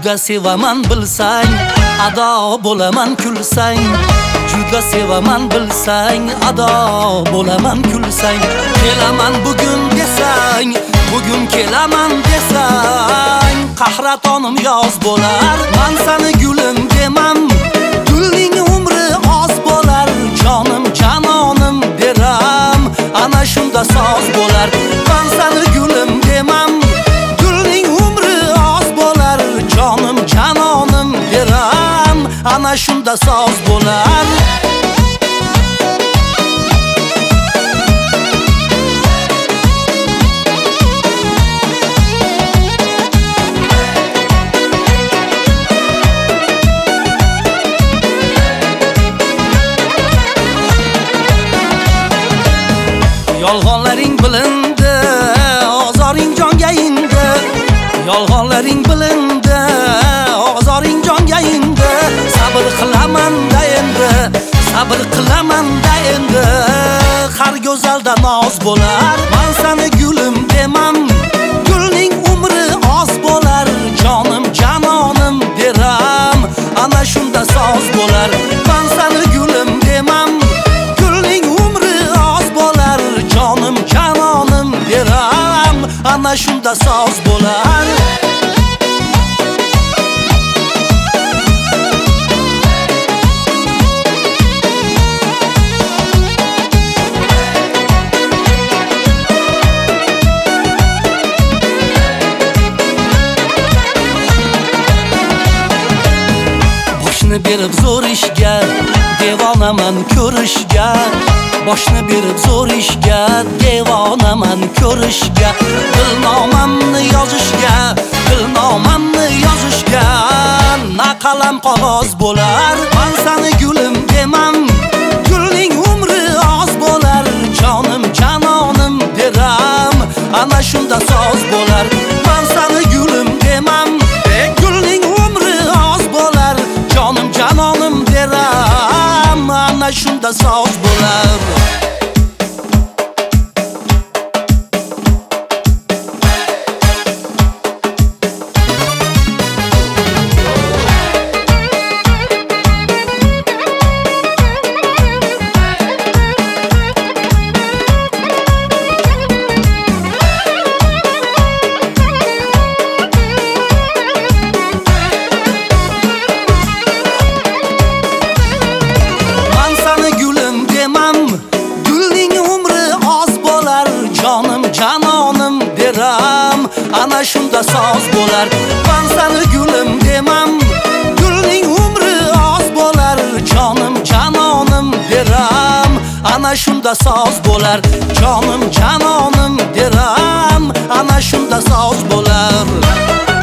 juda sevaman bilsang, ado bo'laman kulsang. Juda sevaman bilsang, ado bo'laman kulsang. Kelaman bugun desang, bugun kelaman desang, qahratonim yoz bo'lar. Men seni gulim demam, gulning umri oz bo'lar. Jonim janonim deram, ana shunda soz bo'lar. Men seni gulim demam, gulning umri oz bo'lar. Jonim janonim deram, ana shunda soz bo'lar. Yolg'onlaring bilindi, ozoring jonga indi. Yolg'onlaring bilindi, ozoring jonga indi. Sabr qilaman-da endi, sabr qilaman-da endi. Har go'zalda noz bo'lar. Men seni gulim demam, gulning umri oz bo'lar. Jonim janonim deram, ana shunda soz bo'lar. Men seni gulim demam, gulning umri oz bo'lar. Jonim janonim deram, ana shunda soz bo'lar. Boshni berib zo'r ishga, devonaman ko'rishga. Boshni berib zo'r ishga, devonaman ko'rishga. Dilnomamni yozishga, dilnomamni yozishga. Na qalam qog'oz bo'lar. Men seni gulim demam, gulning umri oz bo'lar. Jonim janonim deram, ana shunda soz bo'lar. Men seni gulim demam, gulning umri oz bo'lar. Jonim janonim deram, ana shunda soz bo'lar. Janonim deram, ana shunda soz bo'lar. Men seni gulim demam, gulning umri oz bo'lar. Jonim janonim deram, ana shunda soz bo'lar. Jonim janonim deram, ana shunda soz bo'lar.